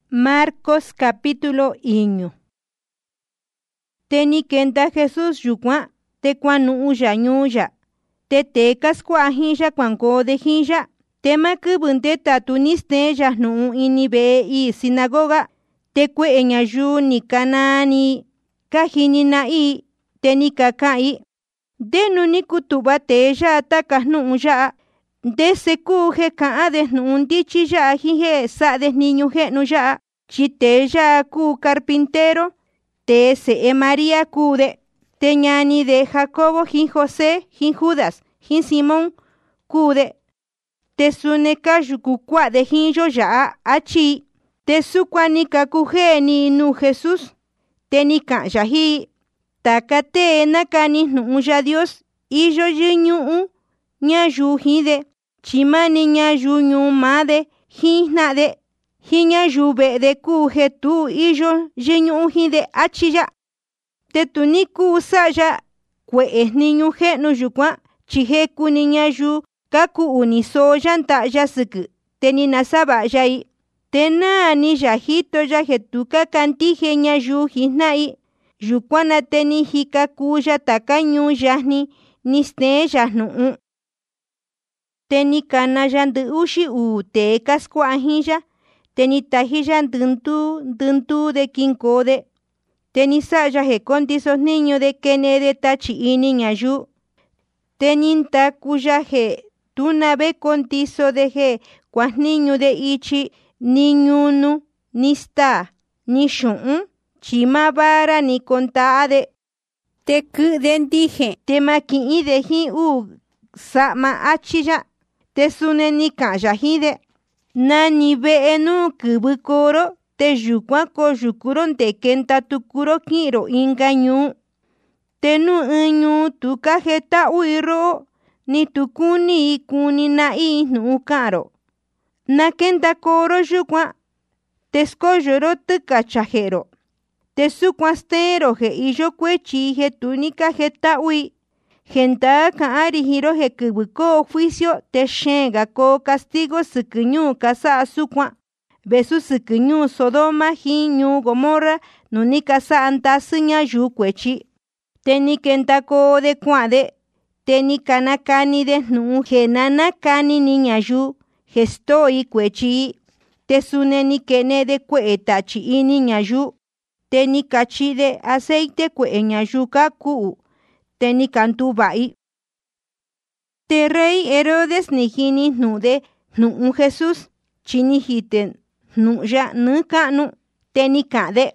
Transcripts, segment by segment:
Marcos capítulo 1. Teni kenta Jesús yukuan te kuanu ya ñuya. Te tekas kuajinja kuankode jinja. Tema kubunte tatuniste yahnu inibe i sinagoga. Te kue ñayu ni kanani kahini na i teni kakai. Denu ni kutuba te ya takahnu ya. De sekuje kaa de nundichi ya hije sa de niño genu ya. Chite ya ku carpintero. Te se María kude. Te ñani de Jacobo jin José jin Judas jin Simón kude. Te suneka yukukua de jin yo ya achi. Te sukwani kakuje ni nu Jesús. Te ni ka yahi. Takate nakani nu ya Dios. Iyo yiñu ñayu hide. Chimani ñayu ñumade hinade. Hiña yube de kuje tu iyo yiñu hide achiya. Te tuniku saya kue niñu genu yukua. Chiheku niña yu kaku uniso yanta yasuku. Te ni nasaba yai. Te na ni yajito yajetuka kantije ñayu hinai. Yukuana te ni hikaku yatakañu yahni niste yahnu. Te ni kana yandu ushi te kaskuahinja. Te ni tajilla nduntu de kinkode. Te ni saya he contisos niño de kene de tachi ini ñayu. Te ni takuya he tunabe contiso de he kuas niño de ichi niñunu nista ni shun chima bara ni contade. Te kuden dije te maki de hi sama achiya. Te sune ni kaya hide. Nani beenu kubukoro te yukwa ko yukuron te kenta tukuro kiro ingañu. Te nu inyu tuka jeta uiro ni tukuni ikuni na inu karo. Na kenta koro yukwa te skoyoro tuka chajero. Te sukwastero he iyo kwechi he tunika jeta ui. Genta kaari hiro he kubuko juicio te shenga ko castigo sukunyu kasa sukwa. Besu sukunyu Sodoma hinyu Gomorra nunika sa antasunya yu kwechi. Teni kenta ko de kwade. Teni kanakani de nu genana kani niña yu. Gestoi kwechi. Te suneni kene de kweetachi ini ñayu. Teni kachi de aceite kwe ñayu kaku. Teni kantu bai. Te rey Herodes ni hini nude nu Jesús. Chini hiten nu ya nukanu. Teni kade.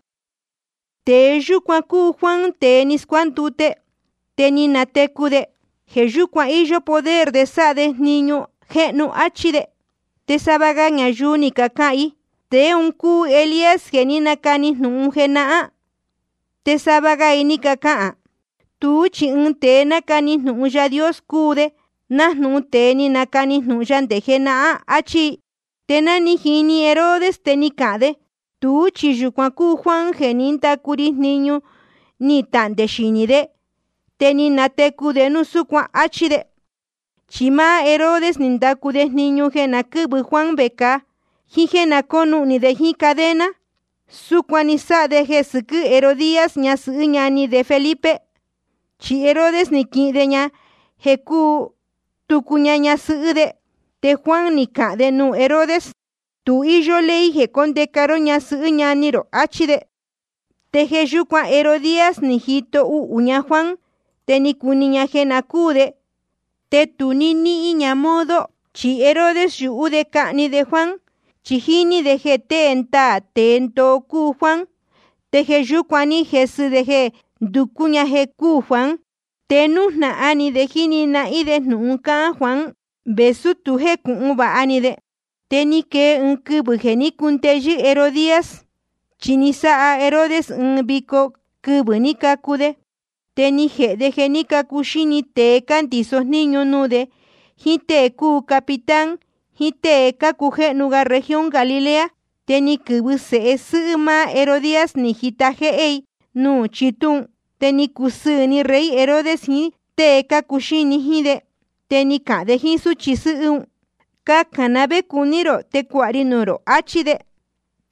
Te yukwaku Juan tenis cuantute. Teni natekude. He yukwa iyo poder de sade niño genu achide. Te sabaga ñayu ni kakai. Te unku Elías genina kani nu genaa. Te sabaga ini kakaa. Tu chin te nakani nu ya Dios kude. Nahnu te ni nakani nu yante genaa achi. Te nani hini Herodes te ni kade. Tu chiyukwaku Juan geninta kuris niño ni tante shinide. Te ni natekude nusukwa achide. Chima Herodes nintakudes niño genakubu Juan beka. Hijena konu ni de hi cadena. Sukwanisa de Jesuku Herodías ñasu ñani de Felipe. Chi Herodes ni kideña heku tukuñaña sude. Te Juan ni kade nu Herodes. Tu iyo lei he kondekaro ñasu ñaniro achide. Te jeyukwa Herodías ni hito uña Juan. Te ni kuniña genakude. Te tu ni iña modo. Chi Herodes yu de kani de Juan. Chihini de je tenta tento ku Juan. Te jeyukwani jesu de je dukuña je ku Juan. Te nusna ani de jini na ide nunca Juan. Besu tu je kuuba ani de. Te ni ke unkubu geni kunteji Herodías. Chinisa a Herodes biko kubu ni kakude. Te ni je de geni kakushini te cantisos niño nude. Hite ku capitán. Hite kakuje nuga región Galilea. Teni kubuse suma Herodías ni hitaje ei. Nu chitun. Teni kusu ni rey Herodes ni te kakushini hide. Teni kade hisu chisu. Kakanabe kuniro te kuarinuro achide.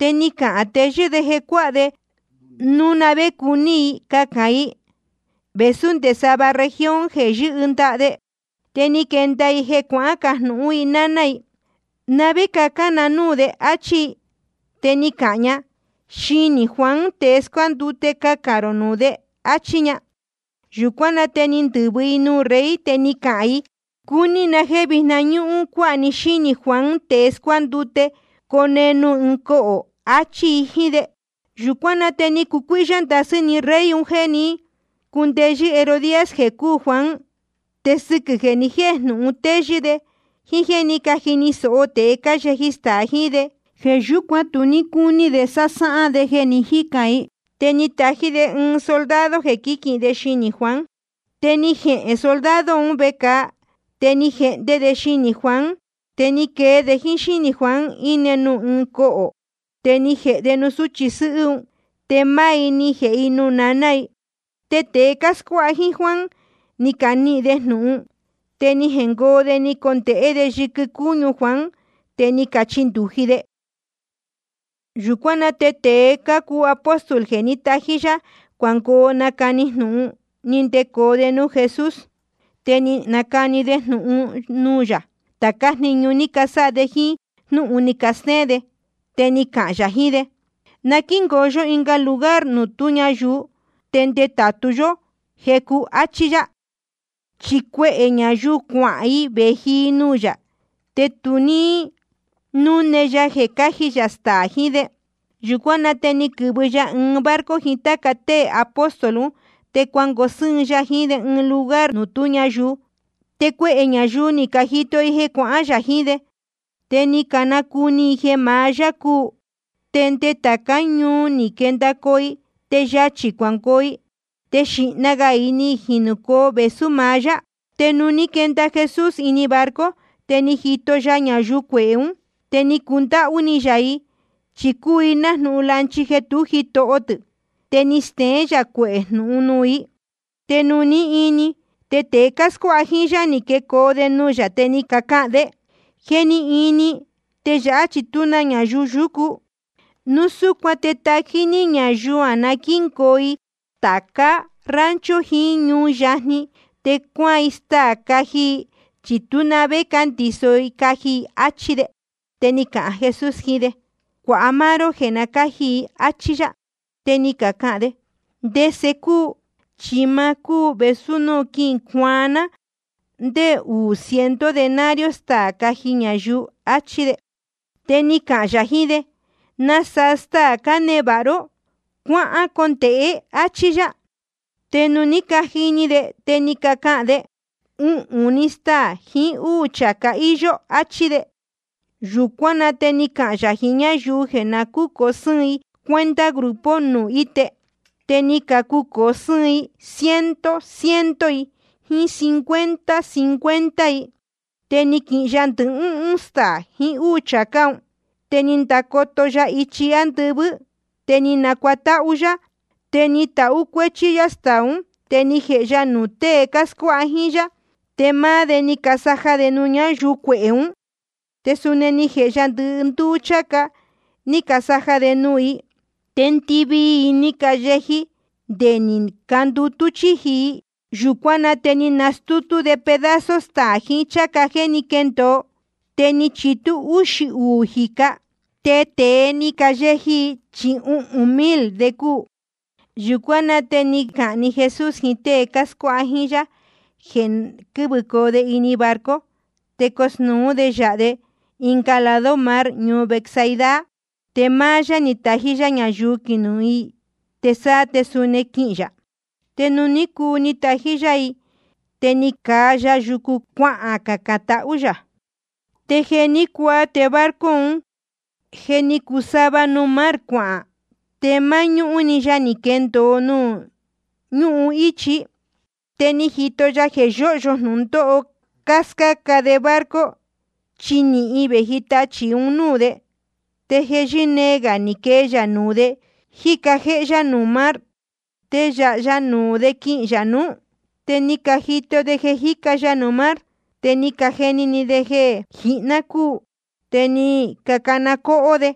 teni ka'ate de jekuade nuna be kuni kakai besun de saba región heji undade teni kentai jekua kahnu inanai nabe kakana nude achi teni kaña shini Juan tescuandute kakaro nude achiña yukuana teni ndubi nu rey teni kai kuni na jebi na ñuu kwani shini Juan tescuandute konenu nko achi hide yukuana teni kukuishan tasini rey ungeni kundeji Herodías jeku Juan tesike geni jehnu utejide hijeni kahini sote kajehista hide jeyukua tuni kuni de sasa de geni hikai teni tajide un soldado jekiki de shini Juan teni je soldado un beka teni je de shini Juan teni ke de shini Juan inenu nko teni je de nusuchisu temai ni je inu nanai tete kaskuaji Juan ni kani de nu teni jengo de ni konte de jikuñu Juan teni kachindujide yukuana tete kaku apóstol genita hija cuanco nakani nu nindeko de nu Jesús teni nakani de nu nuya takas niñu ni casa de ji nu unikasnede teni kaya hide nakingoyo inga lugar nu tuña yu tende tatuyo jeku achiya chikwe eñayu kwai beji nuya tetuni nuneya jekaji yasta hide yukuana teni kubuya un barco hitakate apóstolu te cuango sunya hide un lugar nu tuña yu tekwe eñayu ni kajito ije kwaya hide teni kana kuni je maya ku tente takañu ni kenda koi te yachi kuankoi te shinaga ini hinuko besumaya te nuni kenda Jesús ini barco teni hito ya ñayu kweun teni kunta uniyai chikuina nulanchi jetu hito otu teni ste ya kwe nunui te nuni ini te tekas kuajilla ni ke kode nuya teni kakade geni ini te yachi tuna ñayu yuku nusu kwate takini ñayu anakin koi taka rancho hi ñu yahni te kuaista kaji chituna be kantisoi kaji achide tenika Jesús hide kwa amaro jena kaji achiya tenika kade deseku chimaku besuno kin kuana de 100 denarios ta kaji ñayu achide tenika yahide nasasta kanebaro kwa konte achiya tenunika hini de tenika kade unista hi chaka iyo achide yukuana tenika yahiña yu jena kuko sui cuenta grupo nu ite tenika kuko sui 100 y 50 y teniki yantu unsta hi chaka teninta koto ya ichi antubu tenina kwata uya tenita ukwechi yastaun tenije ya nute kaskuajilla tema de ni kasaja de nuña yukweun tesune ya ndu chaka ni kasaja de nui tentibi ni kayeji de ni kandu tuchiji yukuana teni nastutu de pedazos taji chaka geni kento teni chitu ushi ujika tete ni kayeji chi 1000 de ku yukuana teni kani Jesús hite kaskuajilla gen kubuko de ini barco te kosnu de yade incalado mar ñu Betsaida te maya ni tajilla ñayu kinui te sa te sune kinja te nuniku ni tajilla i te ni kaya yuku kwa kakata uya te geni kwa te barco geni kusaba no mar kwa te mañu unilla ni kento nu ñu ichi teni hito ya jeyoyo nunto cascaca de barco chini ibejita chi unude te jejinega ni que ya nude jika ya numar te ya nude kin ya nu teni cajito de jejika ya numar teni cajeni ni de je hinaku teni kakanako ode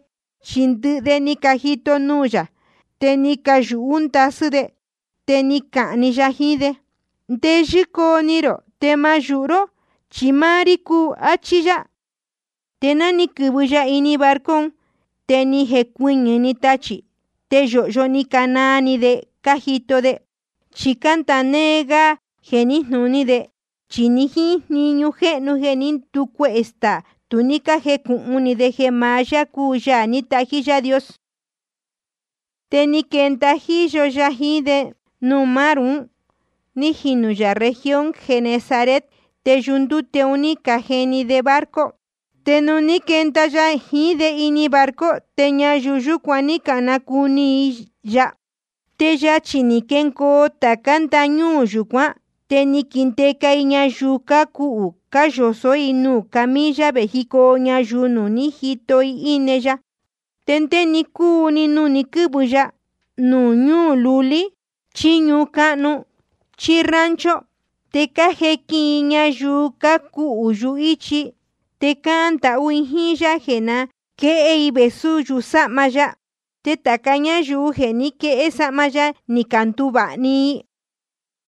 chindɨ de ni kajito nuya, te ni kayu'u ntasɨ de, te ni ka'ni ya jin de. Ndeyɨkoniro te mayu'ro chi mari kuu, achi ya. Te nani kɨvɨ ya ini barcon, te ni jekuɨñɨ ni tachi, te yo'yo ni kanani de kajito de, chi kanta nega jeni jnuni de, chi ni jijniñu je'nu je ni ntukue'e staa tu ni kajeku'un ni de je maa ya kuu yaa ni taji ya Dios. Te ni kenta jiyo ya jin de nu marun, ni jinu ya región Genesaret, te yunduteun ni kajeni de barco. Te nu ni kenta ya jin de ini barco, te ñayiu yukuan ni kanakuni ya. Te yachi ni kenko taka ndañuu yukuan, te ni kintekai ñayiu kaku'u kayosoi nu camilla vejiko ñayiu nu ni jitoi ine ya. Te nte ni kuu ni nu ni kɨvɨ ya, nu ñuu luli, chi ñuu ka'nu, chi rancho, te kajekiin ñayiu kaku'u yu ichi, te ka'an nta'u jin ya je na ke'ei vesu yu sa'ma ya. Te taka ñayiu je ni ke'e sa'ma ya ni kantuva'ni.